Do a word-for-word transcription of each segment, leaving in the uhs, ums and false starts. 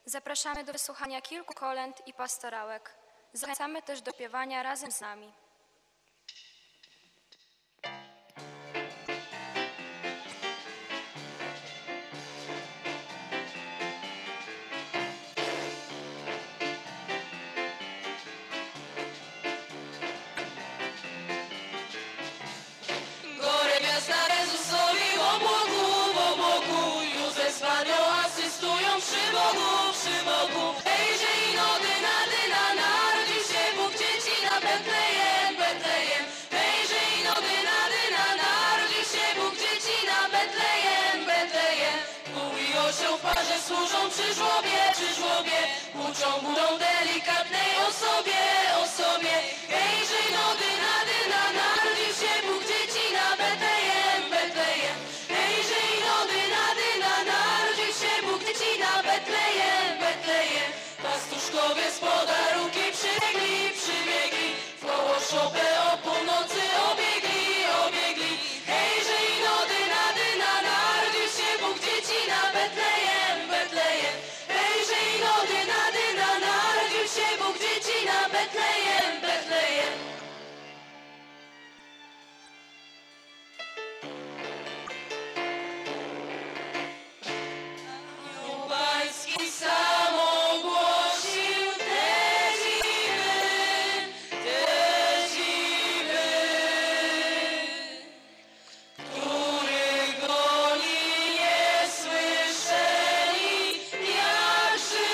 Zapraszamy do wysłuchania kilku kolęd i pastorałek. Zachęcamy też do śpiewania razem z nami. Góry miasta Jezusowi w obłogu, w obłogu, Józef z Panią asystują przy Bogu, przy Bogu. Hejże i no dyna, dyna, narodził się Bóg dzieci na Betlejem, Betlejem. Hejże i no dyna, dyna, narodził się Bóg dzieci na Betlejem, Betlejem. Bóg i osioł w parze służą przy żłobie, przy żłobie. Uczą, budą delikatnej osobie, osobie. Hejże i no dyna, dyna, narodził się Bóg dzieci na Betlejem, Betlejem. Hejże i no dyna, dyna, narodził się Bóg dzieci na Betlejem, Betlejem. Pastuszkowie z podarunki przybiegli, przybiegli. W koło szopę o północy obiegli, obiegli. Hejże i no dyna, dyna, narodził się Bóg dzieci na Betlejem, Betlejem. Hejże i no dyna, dyna, narodził się Bóg dzieci na Betlejem, Betlejem. Pański sam ogłosił te zimy, te zimy, których goni nie słyszeli, jak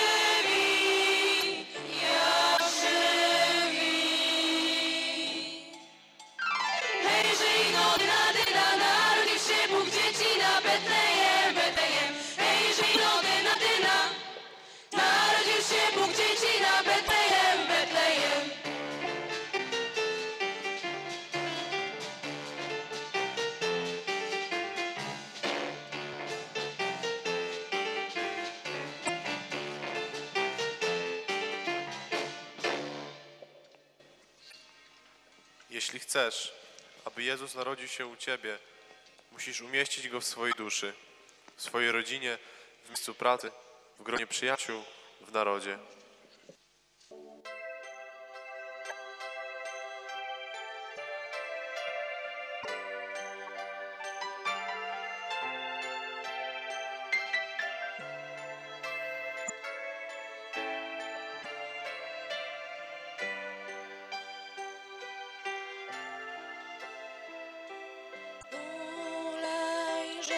żywi, jak żywi. Hejże i no dyna, dyna, narodził się Bóg dzieci na Betlejem, Betlejem. Hejże i no dyna, dyna, narodził się Bóg dzieci na Betlejem, Betlejem. Jeśli chcesz, aby Jezus narodził się u ciebie, musisz umieścić Go w swojej duszy, w swojej rodzinie, w miejscu pracy, w gronie przyjaciół, w narodzie. Ulejże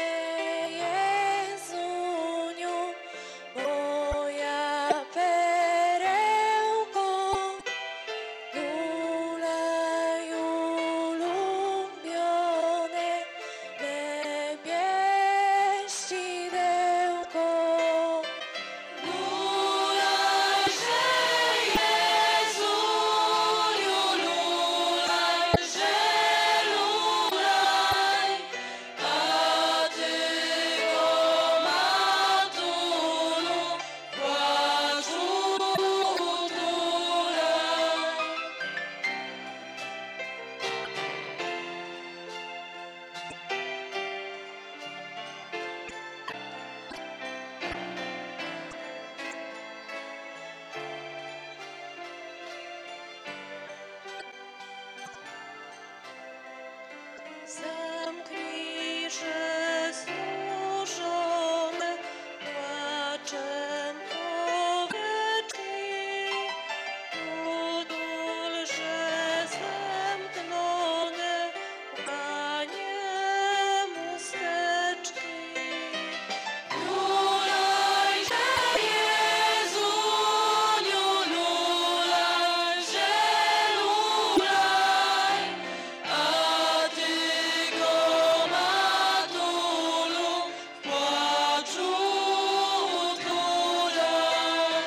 Jezuniu, moja perełko, ulej ulubione me pieścidełko. Ulejże Jezuniu, ulejże lulaj, a Ty go matulu płaczu utulaj. Zamknijże znużone płaczem powierzchni, udulże zemdlone łkanie musteczki. Lulajże Jezuniu, lulajże lulaj, a Ty go matulu płaczu utulaj.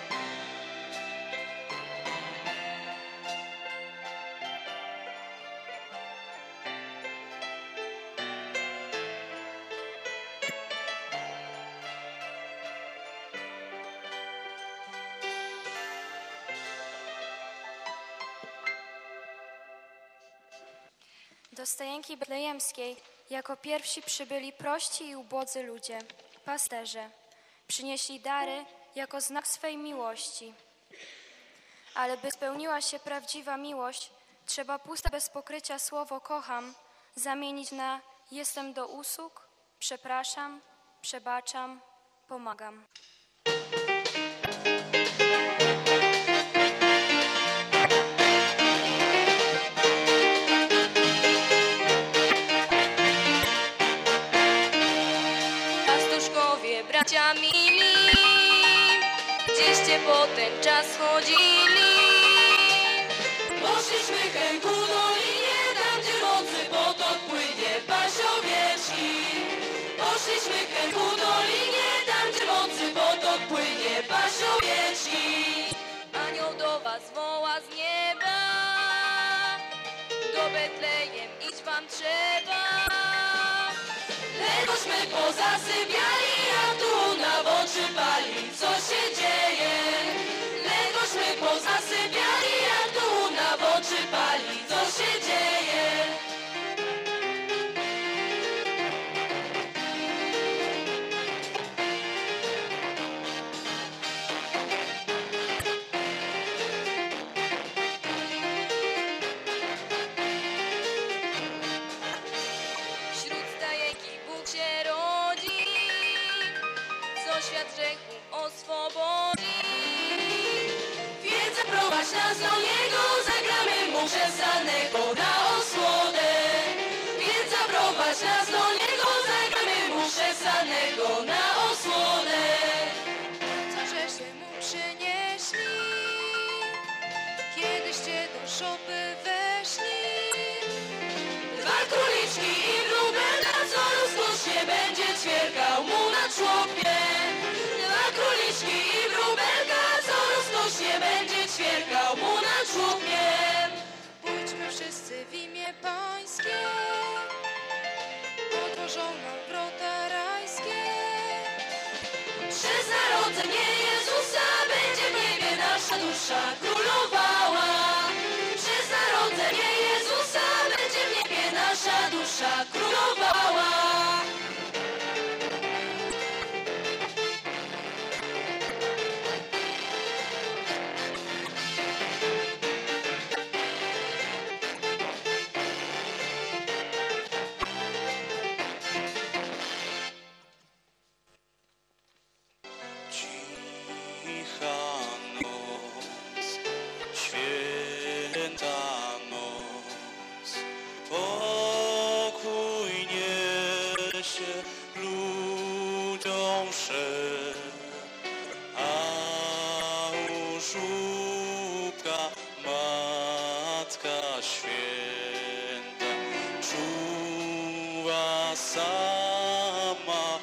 Do stajenki betlejemskiej jako pierwsi przybyli prości i ubodzy ludzie, pasterze. Przynieśli dary, jako znak swej miłości. Ale by spełniła się prawdziwa miłość, trzeba puste bez pokrycia słowo kocham zamienić na jestem do usług, przepraszam, przebaczam, pomagam. Pastuszkowie, bracia mili, gdzieście po ten czas chodzili? Poszliśmy hen ku dolinie, tam gdzie mądry potok płynie, paść owieczki. Poszliśmy hen ku dolinie, tam gdzie mądry potok płynie, paść owieczki. Anioł do was woła z nieba, do Betlejem iść wam trzeba. Legośmy pozasypiali, a tu na oczy pali, co się dzieje? Legośmy pozasypiali, a tu na oczy pali, co się dzieje? Wśród stajeki Bóg się rodzi, co świat grzechu oswobodzi. Więc zaprowadź nas do Niego, zagramy Mu przesanego na osłodę. Więc zaprowadź nas do Niego, zagramy Mu przesanego na osłodę. Co żeście mu przynieśli, kiedyście do szopy weszli? Dwa króliczki i wróbelka, co rozkosznie będzie ćwierkał mu na człopie. Dwa króliczki i wróbelka, co rozkosznie będzie ćwierkał mu na człopie. Pójdźmy wszyscy w imię Pańskie, otworzą nam wrota rajskie. Przez narodzenie Jezusa będzie w niebie nasza dusza królowała. Przez narodzenie Jezusa będzie w niebie nasza dusza królowała. Cicha noc, święta noc, pokój niesie ludziom wsze, a u żłóbka Matka Święta czuwa sama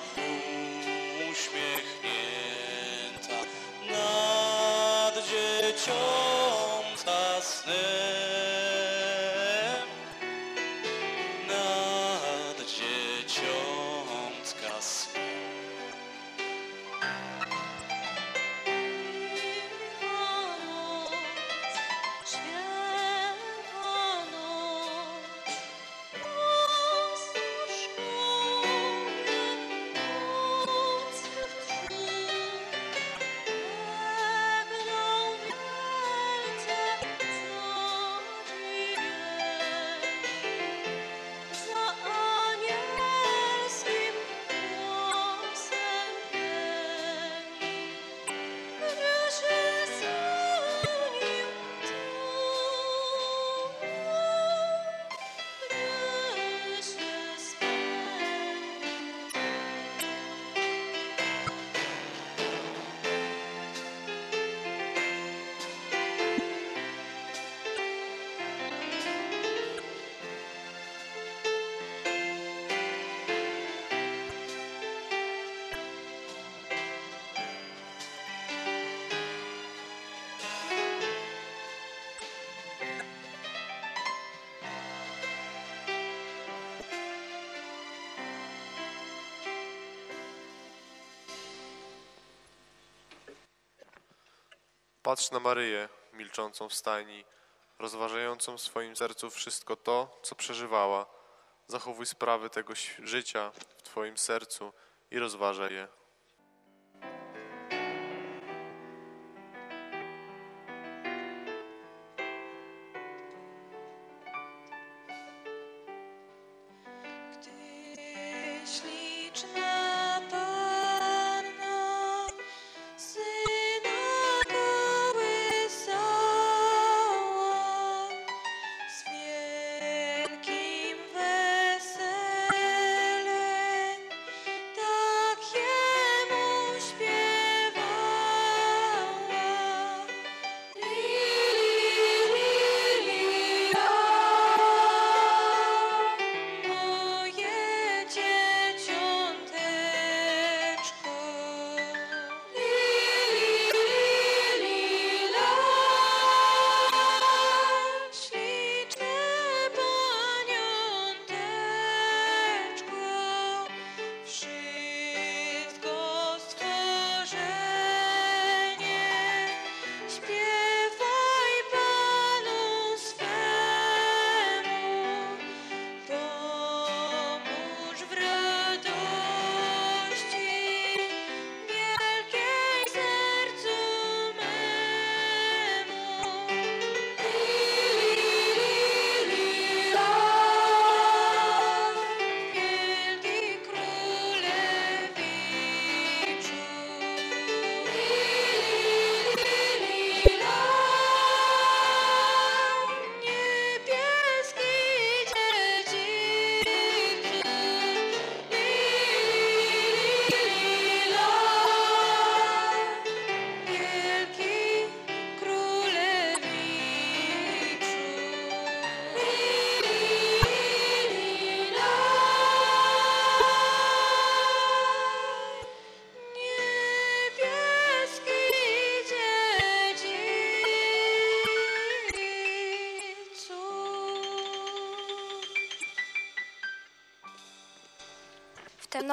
uśmiechnięta nad dzieciątka snem, nad dzieciątka snem. Patrz na Maryję, milczącą w stajni, rozważającą w swoim sercu wszystko to, co przeżywała. Zachowuj sprawy tego ś- życia w Twoim sercu i rozważaj je.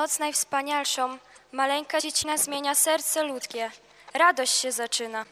noc najwspanialszą, maleńka dziecina zmienia serce ludzkie. Radość się zaczyna.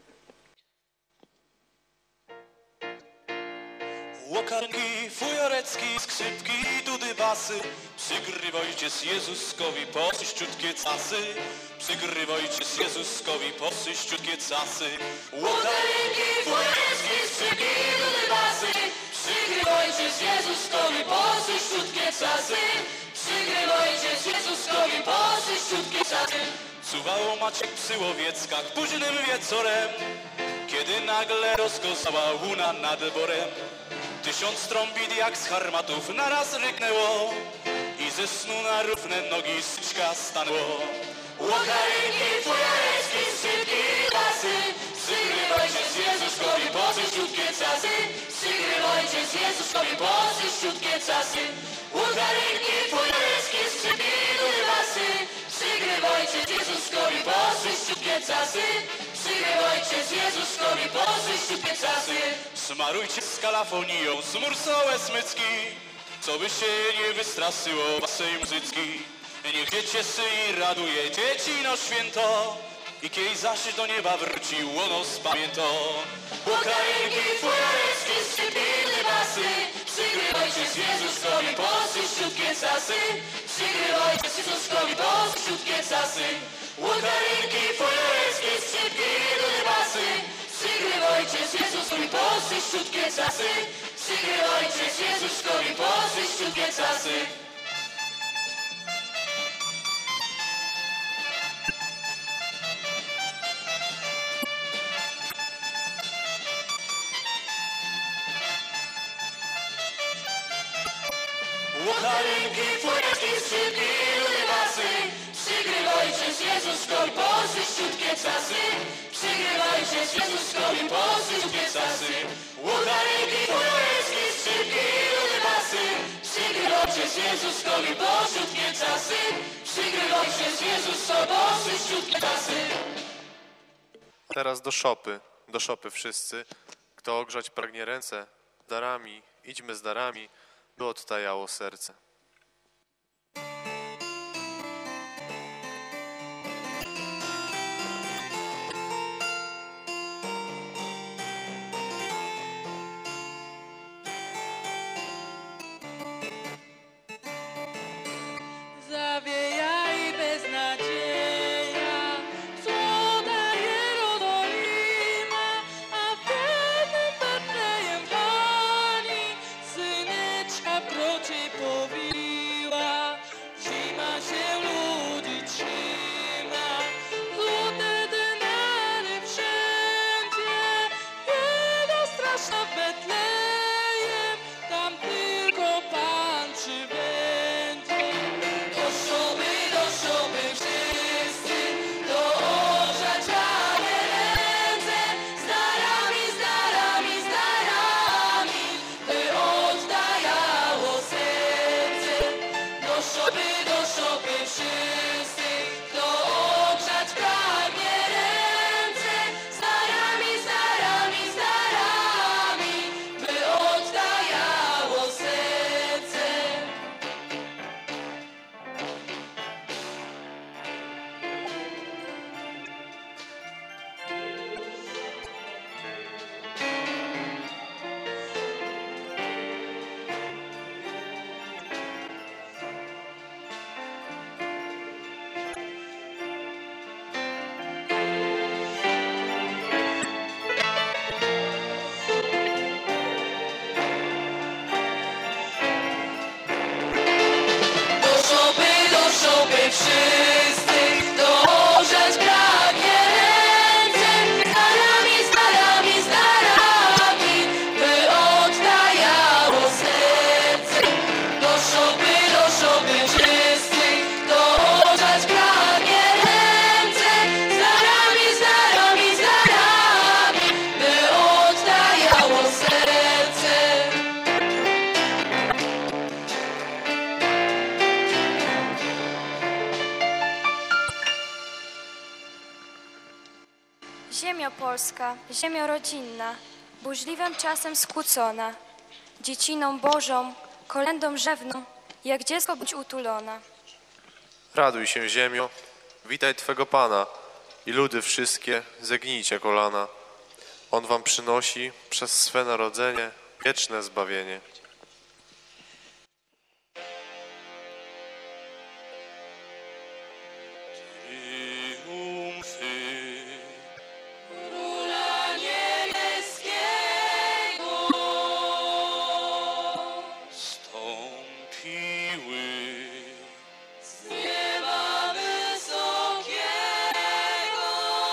Łokarnki, fujorecki, skrzypki, dudy, basy. Przygrywajcie z Jezuskowi posyściutkie casy. Przygrywajcie z Jezuskowi posyściutkie casy. Łokarnki, fujorecki, skrzypki, dudy, basy. Przygrywajcie z Jezuskowi posyściutkie casy. Przygrywajcie z Jezuskowi posyściutkie casy. Czuwało Maciek przy Łowieczkach późnym wieczorem, kiedy nagle rozkozała łuna nad borem. Tysiąc trąbit jak z harmatów naraz ryknęło i ze snu na równe nogi syczka stanęło. Łokarnki, fujorecki, skrzypki, basy. Przygrywajcie z Jezuskowi posyściutkie casy. Przygrywajcie z Jezuskowi posyściutkie casy. Łokarnki, fujorecki, skrzypki, dudy, basy. Przygrywajcie z Jezuskowi posyściutkie casy. Przygrywajcie z Jezuskowi posyściutkie casy. Smarujcie z kalafonią smursołe smycki, co by się nie wystraszyło waszej muzyczki. Niech się cieszy i raduje dziecino święto i kiej zaś do nieba wróci łono spamięto. Łokarnki, fujorecki, skrzypki, dudy, basy. Przygrywajcie z Jezuskowi posyściutkie casy. Przygrywajcie z Jezuskowi posyściutkie casy. Łokarnki, fujorecki, skrzypki, dudy, basy. Przygrywajcie z Jezuskowi posyściutkie casy. Przygrywajcie z Jezuskowi posyściutkie casy. Łokarnki, fujorecki, skrzypki, dudy, basy. Przygrywajcie z Jezuskowi posyściutkie casy. Przygrywajcie z Jezuskowi posyściutkie casy. Łokarnki, fujorecki, skrzypki, dudy, basy. Przygrywajcie z Jezuskowi posyściutkie casy. Przygrywajcie z Jezuskowi posyściutkie casy. Teraz do szopy, do szopy wszyscy. Kto ogrzać pragnie ręce darami, idźmy z darami, by odtajało serce. Zawieja i beznadzieja, co daje rodolina, a pewnym Betlejem Pani syneczka proci powiła. Zima się ludzi trzyma, złote denary wszędzie, bieda straszna w Betlejem, tam tylko Pan przybędzie. Do szoby, do szoby wszyscy, do ogrzać prawie ręce, z darami, z darami, z darami, by oddajało serce. Do szoby, do szoby wszyscy, do ogrzać pragnie ręce, z darami, z darami, z darami, by oddajało serce. Do szoby, do szoby wszyscy, do ogrzać pragnie ręce, z darami, z darami, z darami, by oddajało serce. Do szoby, do szoby wszyscy, do ogrzać pragnie ręce, z darami, z darami, z darami, by oddajało serce. Ziemio polska, ziemio rodzinna, burzliwym czasem skłócona, dzieciną Bożą, kolędą rzewną, jak dziecko być utulona. Raduj się, ziemio, witaj Twego Pana i ludy wszystkie, zegnijcie kolana. On wam przynosi przez swe narodzenie wieczne zbawienie. Triumfy Króla niebieskiego stąpiły. z nieba wysokiego.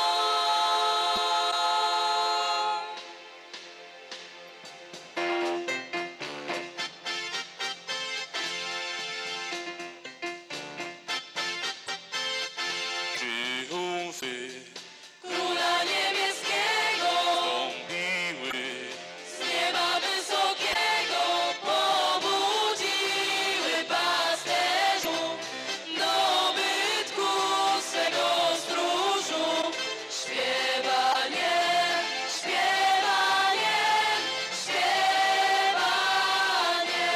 Triumfy Króla niebieskiego stąpiły. z nieba wysokiego pobudziły pasterzów dobytku swego stróżu. Śpiewanie, śpiewanie, śpiewanie.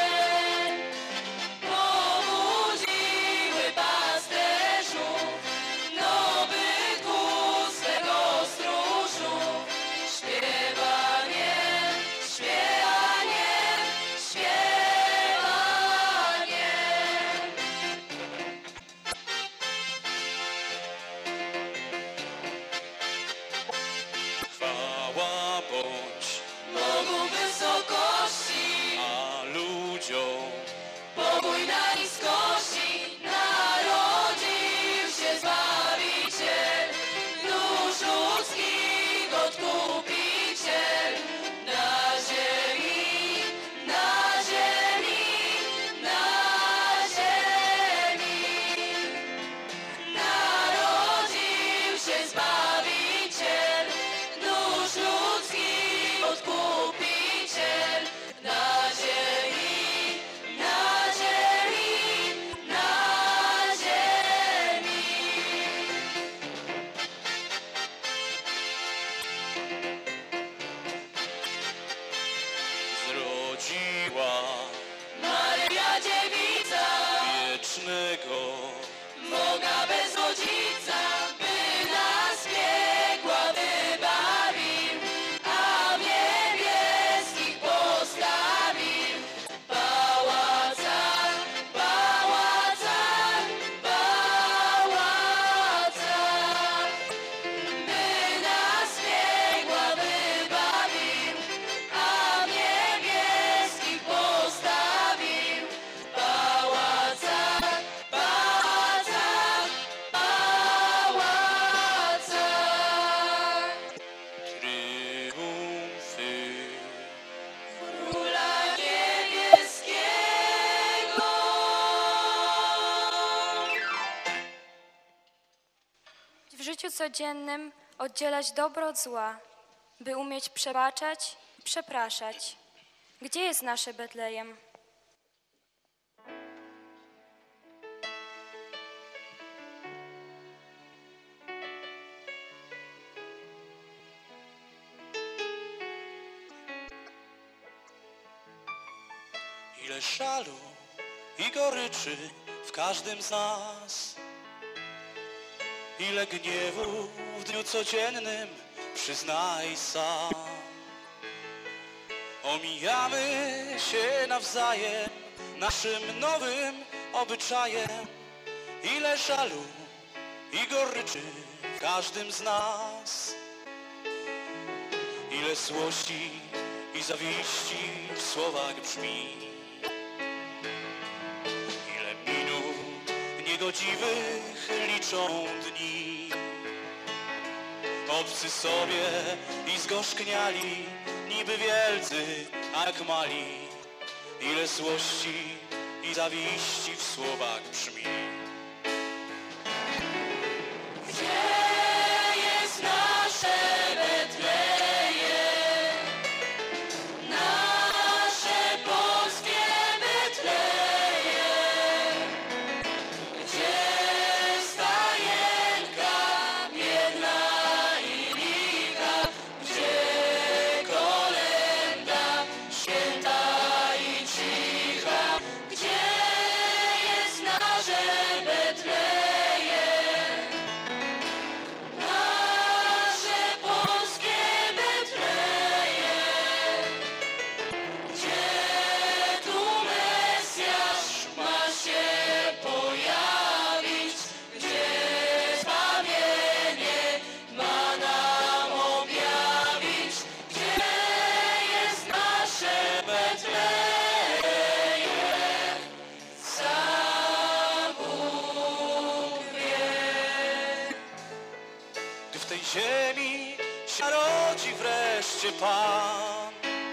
Pobudziły pasterzów dobytku swego stróżu. Śpiewanie, śpiewanie, śpiewanie. Chwała bądź, Bogu wysokości, a ludziom pokój na niskości. Narodził się Zbawiciel, dusz ludzkich odkupiciel. Na ziemi, na ziemi, na ziemi. Narodził się Zbawiciel, dusz ludzkich odkupiciel. Na ziemi, na ziemi, na ziemi. zrodziła Maryja Dziewica, wiecznego. Boga bez rodzica, by nas piekła wybawił, a w niebieskich postawił. Pałacach, pałacach, pałacach, by nas piekła wybawił, a w niebieskich postawił. Pałacach, pałacach, pałacach. Triumfy Króla niebieskiego. W życiu codziennym oddzielać dobro od zła, by umieć przebaczać i przepraszać. Gdzie jest nasze Betlejem? ile żalu i goryczy w każdym z nas. Ile gniewu w dniu codziennym, przyznaj sam. Omijamy się nawzajem naszym nowym obyczajem. Ile żalu i goryczy w każdym z nas. Ile złości i zawiści w słowach brzmi. Ile minut niegodziwych liczą dni. Obcy sobie i zgorzkniali, niby wielcy, jak mali. Ile złości i zawiści w słowach brzmi. Gdzie jest nasze Betlejem? Nasze polskie Betlejem. Gdzie stajenka biedna i licha? Gdzie kolęda święta i cicha? Gdzie jest nasze ziemi się narodzi wreszcie Pan.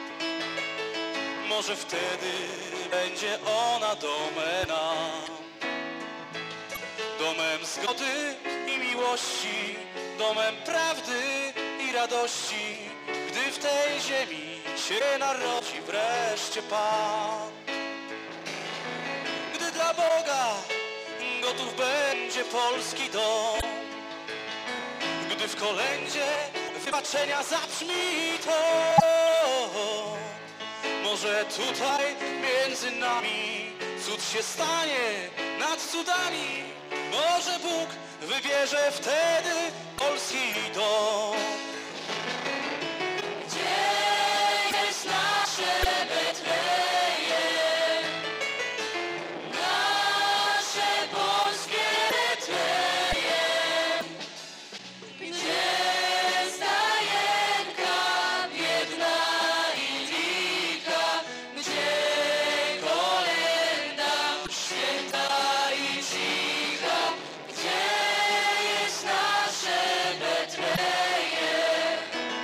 Może wtedy będzie ona domem nam, domem zgody i miłości, domem prawdy i radości, gdy w tej ziemi się narodzi wreszcie Pan. Gdy dla Boga gotów będzie polski dom, gdy w kolędzie wybaczenia zabrzmi to, może tutaj między nami cud się stanie nad cudami. Może Bóg wybierze wtedy polski dom. Gdzie jest nasze Betlejem? Nasze polskie Betlejem. Gdzie stajenka biedna i dzika? Gdzie kolęda święta i cicha? Gdzie jest nasze Betlejem?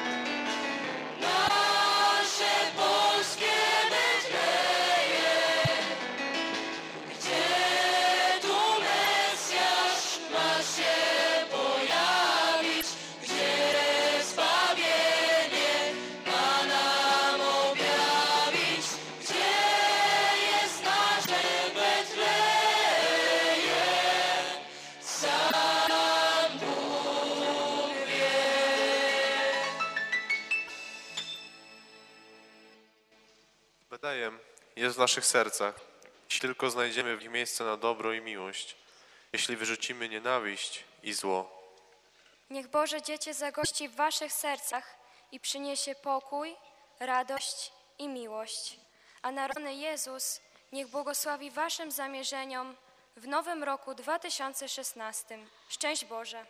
Nasze polskie Betlejem. Gdzie tu Mesjasz ma się pojawić? Gdzie zbawienie ma nam objawić? Gdzie jest nasze Betlejem? Sam Bóg wie. Betlejem jest w naszych sercach, jeśli tylko znajdziemy w nich miejsce na dobro i miłość, jeśli wyrzucimy nienawiść i zło. Niech Boże Dziecię zagości w waszych sercach i przyniesie pokój, radość i miłość. A narodzony Jezus niech błogosławi waszym zamierzeniom w nowym roku dwa tysiące szesnastym. Szczęść Boże!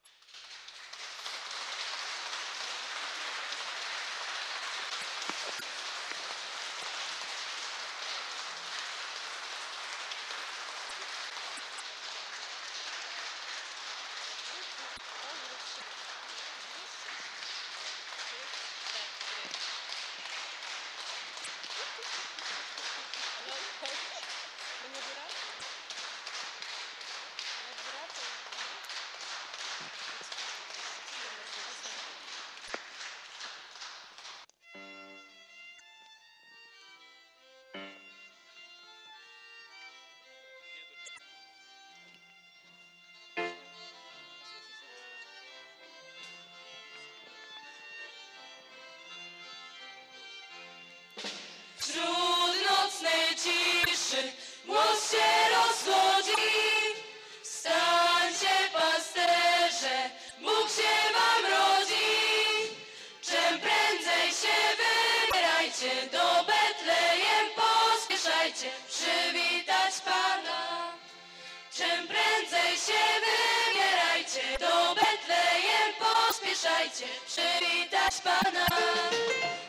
Wśród nocnej ciszy głos się rozchodzi. Stańcie, pasterze, Bóg się wam rodzi. Czym prędzej się wybierajcie, do Betlejem pospieszajcie, przywitać Pana. Czym prędzej się wybierajcie, do Betlejem pospieszajcie, przywitać Pana.